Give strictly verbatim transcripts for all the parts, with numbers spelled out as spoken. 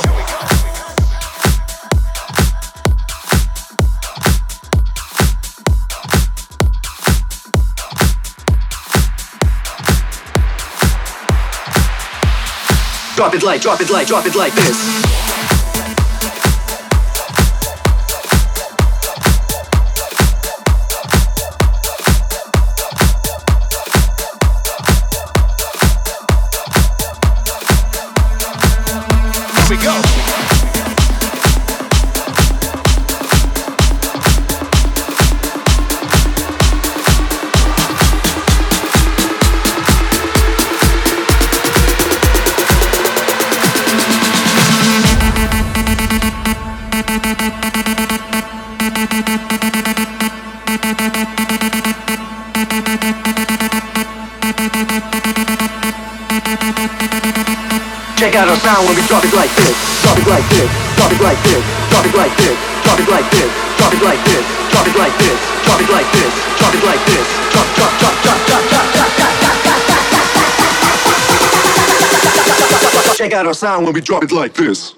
Drop it like, drop it like, drop it like this. Here we go. Check out our sound when we drop it like this. Drop it like this. Drop it like this. Drop it like this. Drop it like this. Drop it like this. Drop it like this. Drop it like this. Drop it like this. Drop, drop, drop, drop, drop, drop, drop, drop. Check out our sound when we drop it like this.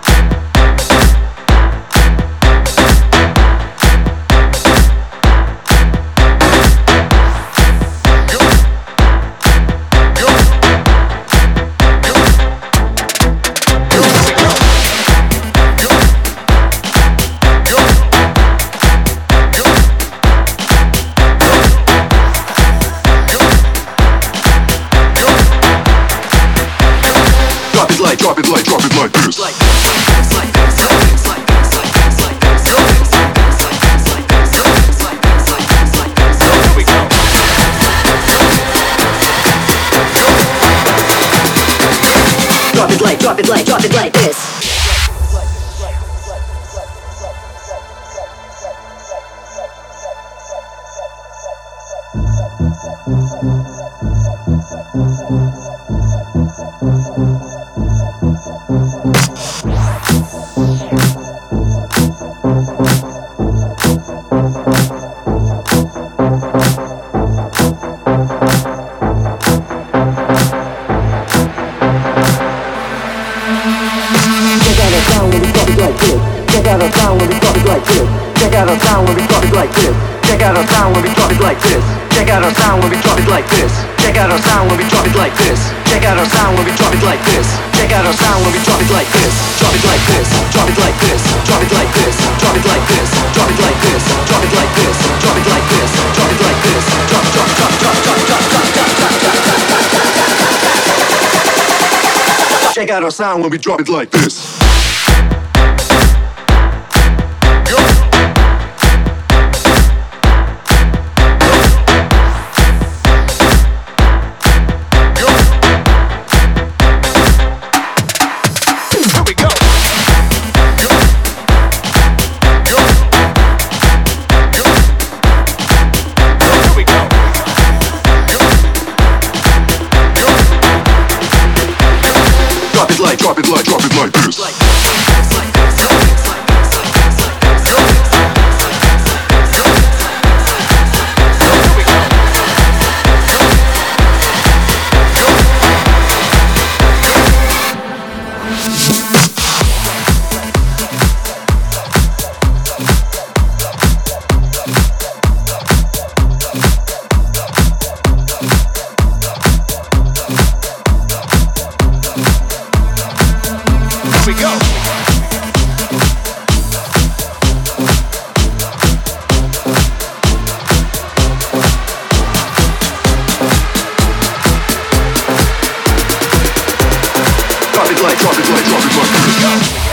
Drop it like, drop it like this. Like this, like this, like this, like this, like this, like this, like this, like this, like this, like this, like this, like this, like this, like this. Here we go. Drop it like, drop it like, drop it like this. Check out our sound when we drop it like this. Check out our sound when we drop it like this. Check out our sound when we drop it like this. Check out our sound when we drop it like this. Check out our sound when we drop it like this. Check out our sound when we drop it like this. Check out our sound when we drop it like this. Drop it like this. Drop it like this. Drop it like this. Drop it like this. Drop it like this. Drop it like this. Drop it like this. Drop it like this. Drop, drop, drop, drop, drop, drop, drop, drop, drop, drop. Check out our sound when we drop it like this. Drop it like, drop it like this. Like this, like this, like this, like this, like this, like this, like this. Here we go. Here we go. Drop it like, drop it like, drop it like. Here we go.